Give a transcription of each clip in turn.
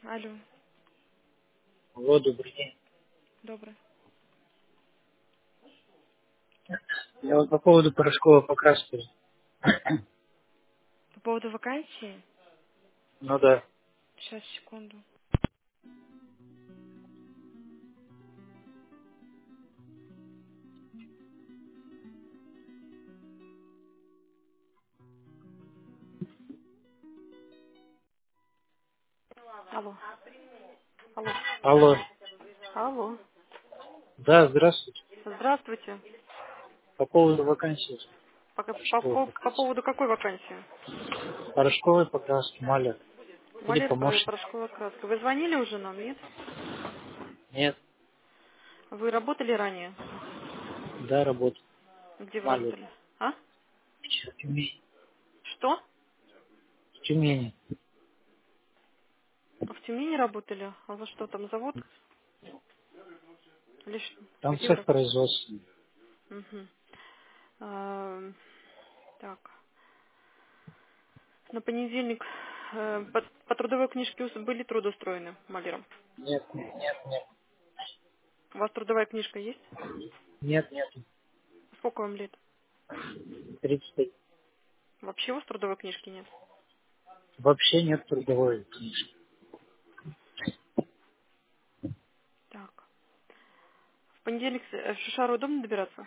Алло, Алло, добрый день. добрый. Я вот по поводу порошковой покраски. По поводу вакансии? Ну да. Сейчас, секунду. Алло, алло, Алло. алло. Да, здравствуйте. Здравствуйте. По поводу вакансии порошковой По покраски. поводу какой вакансии? Порошковой покраски, маляр. Или Малер помощник. порошковая краска. Вы звонили уже нам, нет? Нет. Вы работали ранее? Да, работаю. Где вы Маляр. работали? А? В Тюмени. Что? В Тюмени. В Тюмени работали? А вы что, там завод? Или Там где вы цех работали? производства. Угу. Так. На понедельник по трудовой книжке были трудоустроены маляром? Нет, нет, нет, нет. У вас трудовая книжка есть? Нет, нет. Сколько вам лет? 35. Вообще у вас трудовой книжки нет? Вообще нет трудовой книжки. Так. В понедельник в Шишару удобно добираться?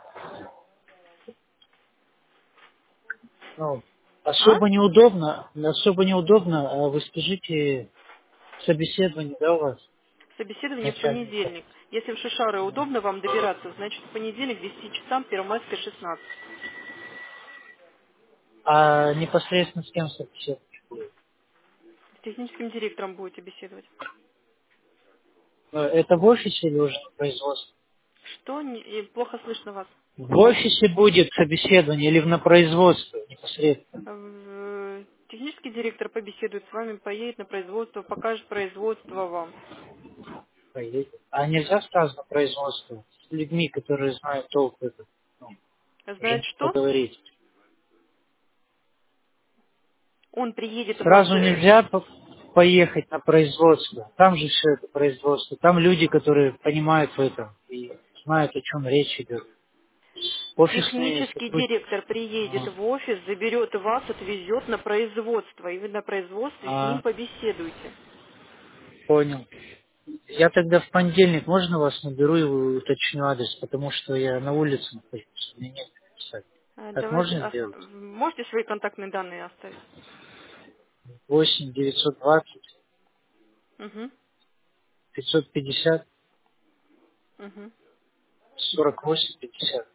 Ну, А? особо неудобно. Особо неудобно. А вы скажите, собеседование, да, у вас? Собеседование в Начальника. понедельник. Если в Шишары удобно вам добираться, значит в понедельник к 10 часам, Первомайская, 16. А непосредственно с кем собеседование? С техническим директором будете беседовать. Это в офисе или уже на производстве? Что? Плохо слышно вас. В офисе будет собеседование или на производстве непосредственно? Технический директор побеседует с вами, поедет на производство, покажет производство вам. Поедет. А нельзя сразу на производство с людьми, которые знают толк в этом, ну, Знает уже что? поговорить. Он приедет вас... Сразу нельзя поехать на производство. Там же все это производство. Там люди, которые понимают в этом и знают, о чем речь идет. Офисные Технический сотрудники. директор приедет А, в офис, заберет вас, отвезет на производство. И вы на производстве с ним а, побеседуете. понял. Я тогда в понедельник, можно вас наберу и уточню адрес, потому что я на улице нахожусь, у меня нет писать. Так Давайте, можно сделать? можете свои контактные данные оставить? 8 920 Угу, 550 угу. 48 50.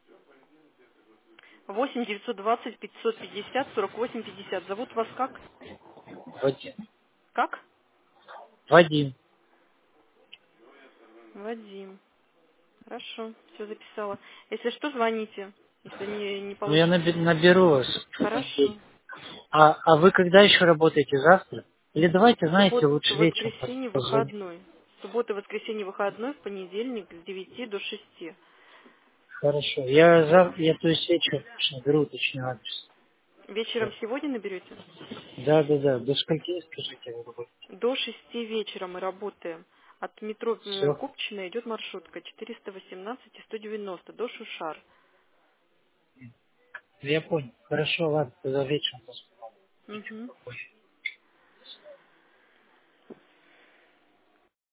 8 920 550 48 50. Зовут вас как? Вадим. Как? Вадим. Вадим. Хорошо, все записала. Если что, звоните, если не Ну я получится. наберу вас в Хорошо. понедельник. А вы когда еще работаете? Завтра? Или давайте, знаете, Суббота, лучше вечером воскресенье, позвонить. выходной. Суббота, воскресенье, выходной, в понедельник с 9 до 6. Хорошо. Я то есть вечером наберу, уточню адрес. Вечером Все. сегодня наберете? Да. До скольки, скажите, вы работаете? До 6 вечера мы работаем. От метро Все. Купчино идет маршрутка 418 и 190 до Шушар. Я понял. Хорошо, ладно, тогда вечером посмотрим. Угу.